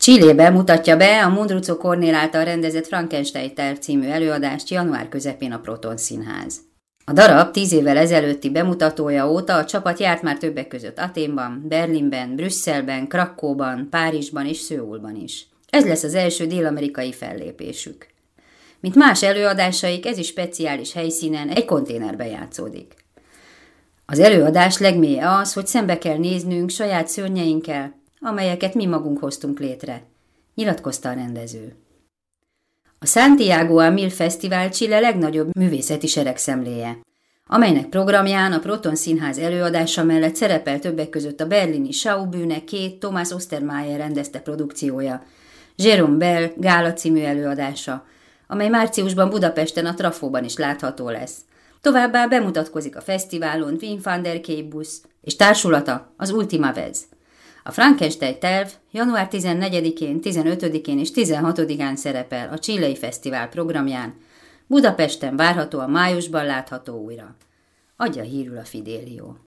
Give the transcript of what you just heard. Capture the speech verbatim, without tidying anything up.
Chilebe mutatja be a Mundruczó Kornél által rendezett Frankenstein terv című előadást január közepén a Proton Színház. A darab tíz évvel ezelőtti bemutatója óta a csapat járt már többek között Athénban, Berlinben, Brüsszelben, Krakkóban, Párizsban és Szöulban is. Ez lesz az első dél-amerikai fellépésük. Mint más előadásaik, ez is speciális helyszínen, egy konténerben játszódik. Az előadás legmélye az, hogy szembe kell néznünk saját szörnyeinkkel, amelyeket mi magunk hoztunk létre, nyilatkozta a rendező. A Santiago a Mil Fesztivál Chile legnagyobb művészeti seregszemléje, amelynek programján a Proton Színház előadása mellett szerepel többek között a berlini Schaubühne két Thomas Ostermayer rendezte produkciója, Jérôme Bel Gála című előadása, amely márciusban Budapesten a Trafóban is látható lesz. Továbbá bemutatkozik a fesztiválon Wim van der Keybus és társulata, az Ultima Vez. A Frankenstein terv január tizennegyedikén, tizenötödikén és tizenhatodikán szerepel a Chilei Fesztivál programján, Budapesten várhatóan májusban látható újra. Adja hírül a Fidelio.